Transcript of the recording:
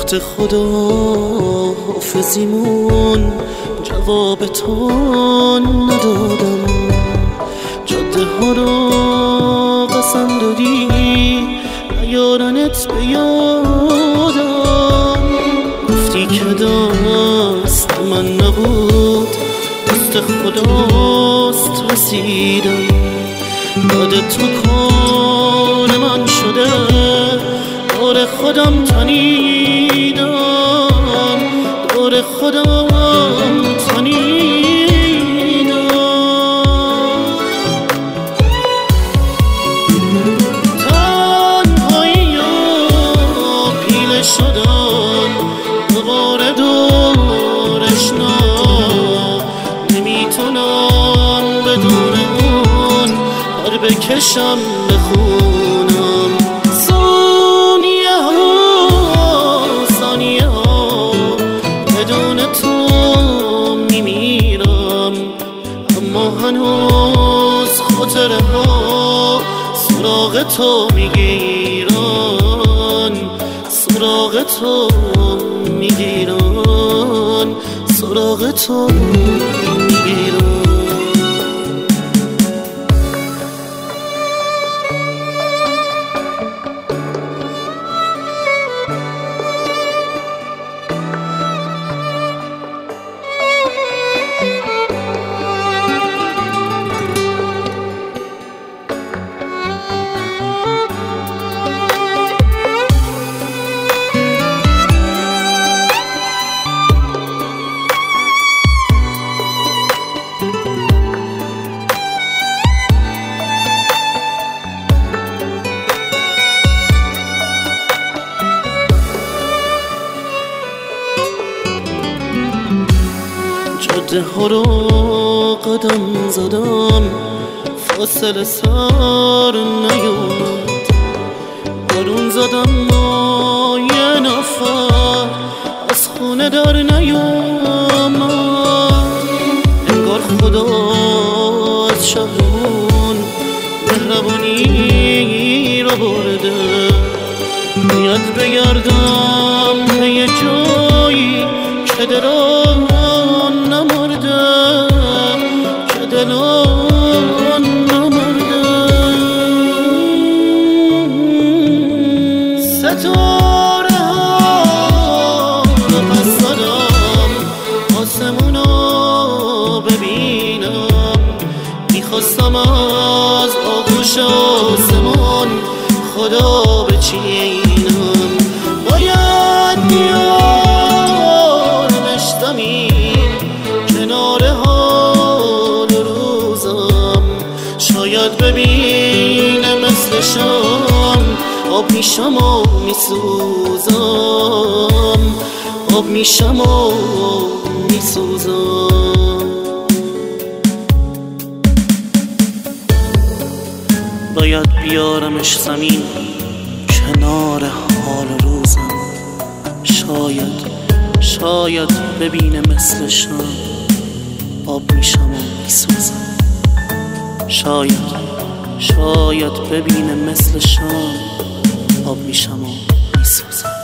وقت خدا حافظیمون جواب تو ندادم، جاده ها رو قسم دادی نیارنت به یادم، گفتی که دست من نبود دست خداست رسیدم، یاد تو کار من شده دور خودم تنیدم، دور خودم تنیدم. تنهایی و پیله شدن دوباره دورش نه، نمیتونم بدون اون پر بکشم بخونم. ثانیه ها بدون تو میمیرم، اما هنوز خاطره ها سراغ تو میگیرن، سراغ تو میگیرن، سراغ تو میگیرن. جاده ها رو قدم زدم فاصله سر نیومد، بارون زدم ما یه نفر از خونه در نیومد، انگار خدا از شهرمون مهربونی رو برده، باید بگردم به یه جایی که دلم نمرده، که دلم نمرده. ستاره ها رو پس زدم آسمونو ببینم، میخواستم از آغوش آسمون خدا بچینم، باید بیارمش زمین کنار حال روزم، شاید ببینه مثل شام آب میشم و میسوزم، آب میشم و میسوزم. باید بیارمش زمین کنار حال روزم، شاید ببینه مثل شام آب میشم و میسوزم، شاید ببینه مثل شام آب میشم و میسوزم.